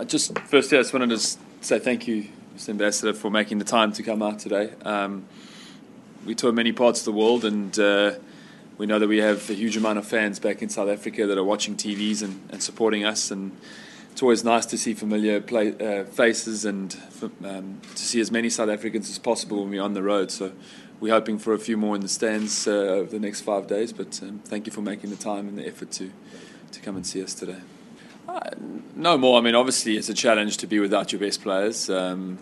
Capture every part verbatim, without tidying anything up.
I just firstly, I just wanted to say thank you, Mister Ambassador, for making the time to come out today. Um, we tour many parts of the world, and uh, we know that we have a huge amount of fans back in South Africa that are watching T Vs and, and supporting us. And it's always nice to see familiar play, uh, faces and um, to see as many South Africans as possible when we're on the road. So we're hoping for a few more in the stands uh, over the next five days. But um, thank you for making the time and the effort to to come and see us today. Uh, no more. I mean, obviously, it's a challenge to be without your best players. Um,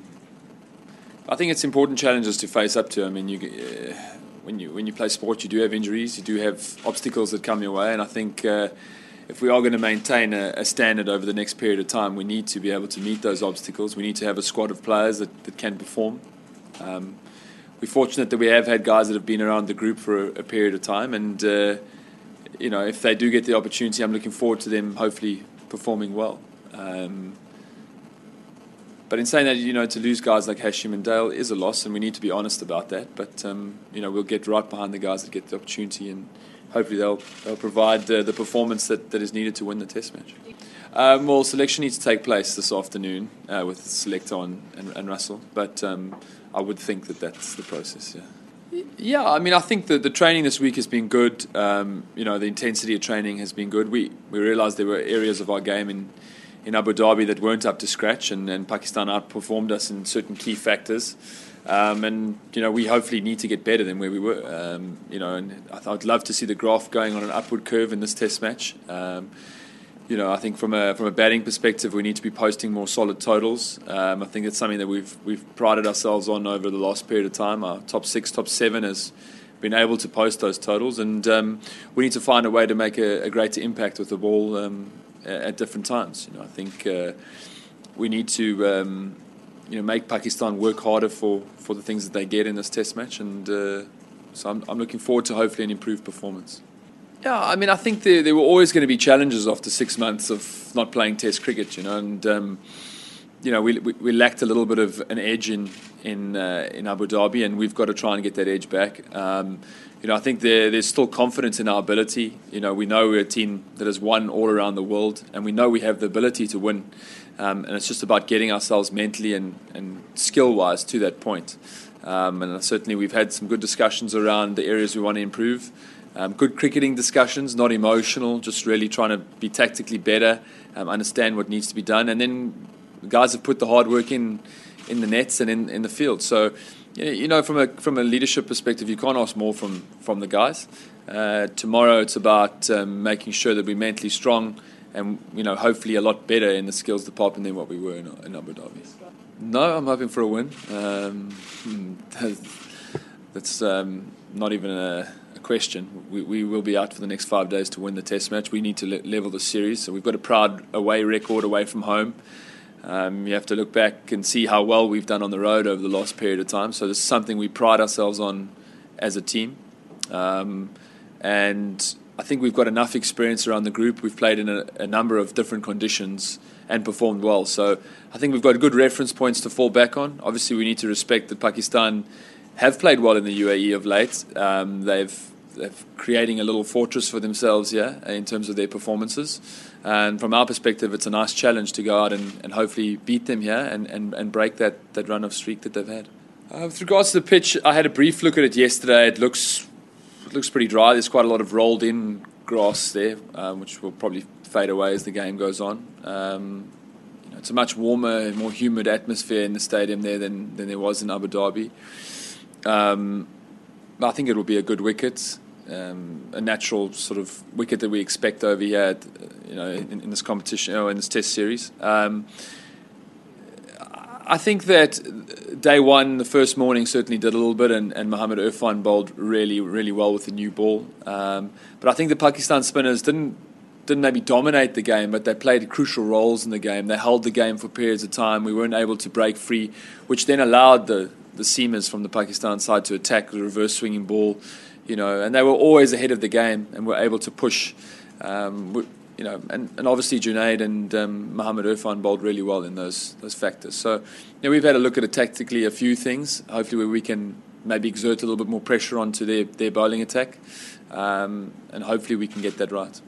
I think it's important challenges to face up to. I mean, you, uh, when you when you play sport, you do have injuries, you do have obstacles that come your way, and I think uh, if we are going to maintain a, a standard over the next period of time, we need to be able to meet those obstacles. We need to have a squad of players that, that can perform. Um, we're fortunate that we have had guys that have been around the group for a, a period of time, and uh, you know, if they do get the opportunity, I'm looking forward to them hopefully performing well. Um, but in saying that, you know, to lose guys like Hashim and Dale is a loss, and we need to be honest about that. But um, you know, we'll get right behind the guys that get the opportunity, and hopefully they'll they'll provide the, the performance that, that is needed to win the Test match. Um, well, selection needs to take place this afternoon uh, with Selector and, and, and Russell. But um, I would think that that's the process. Yeah. Yeah, I mean, I think that the training this week has been good. Um, you know, the intensity of training has been good. We we realised there were areas of our game in, in Abu Dhabi that weren't up to scratch, and, and Pakistan outperformed us in certain key factors. Um, and, you know, we hopefully need to get better than where we were. Um, you know, and I th- I'd love to see the graph going on an upward curve in this Test match. Um, You know, I think from a from a batting perspective, we need to be posting more solid totals. Um, I think it's something that we've we've prided ourselves on over the last period of time. Our top six, top seven has been able to post those totals, and um, we need to find a way to make a, a greater impact with the ball um, at different times. You know, I think uh, we need to um, you know make Pakistan work harder for, for the things that they get in this Test match, and uh, so I'm, I'm looking forward to hopefully an improved performance. Yeah, I mean, I think there, there were always going to be challenges after six months of not playing Test cricket, you know, and um, you know we, we we lacked a little bit of an edge in in uh, in Abu Dhabi, and we've got to try and get that edge back. Um, you know, I think there there's still confidence in our ability. You know, we know we're a team that has won all around the world, and we know we have the ability to win. Um, and it's just about getting ourselves mentally and, and skill-wise to that point. Um, and certainly we've had some good discussions around the areas we want to improve. Um, good cricketing discussions, not emotional, just really trying to be tactically better, um, understand what needs to be done. And then the guys have put the hard work in in the nets and in, in the field. So, you know, from a from a leadership perspective, you can't ask more from, from the guys. Uh, tomorrow it's about um, making sure that we're mentally strong and, you know, hopefully a lot better in the skills department than what we were in, in Abu Dhabi. No, I'm hoping for a win. Um, that's um, not even a... question. We, we will be out for the next five days to win the Test match. We need to le- level the series. So we've got a proud away record away from home. Um, you have to look back and see how well we've done on the road over the last period of time. So this is something we pride ourselves on as a team. Um, and I think we've got enough experience around the group. We've played in a, a number of different conditions and performed well. So I think we've got good reference points to fall back on. Obviously, we need to respect that Pakistan have played well in the U A E of late. Um, they've They're creating a little fortress for themselves here in terms of their performances. And from our perspective, it's a nice challenge to go out and, and hopefully beat them here and, and, and break that, that run of streak that they've had. Uh, with regards to the pitch, I had a brief look at it yesterday. It looks it looks pretty dry. There's quite a lot of rolled-in grass there, um, which will probably fade away as the game goes on. Um, you know, it's a much warmer, more humid atmosphere in the stadium there than, than there was in Abu Dhabi. Um, I think it will be a good wicket, um, a natural sort of wicket that we expect over here, you know, in, in this competition or in this Test series. Um, I think that day one, the first morning, certainly did a little bit, and, and Mohammad Irfan bowled really, really well with the new ball. Um, but I think the Pakistan spinners didn't didn't maybe dominate the game, but they played crucial roles in the game. They held the game for periods of time. We weren't able to break free, which then allowed the the seamers from the Pakistan side to attack the reverse swinging ball, you know, and they were always ahead of the game and were able to push, um, you know, and, and obviously Junaid and um, Mohammad Irfan bowled really well in those those factors. So, you know, we've had a look at it tactically, a few things, hopefully where we can maybe exert a little bit more pressure onto their, their bowling attack, um, and hopefully we can get that right.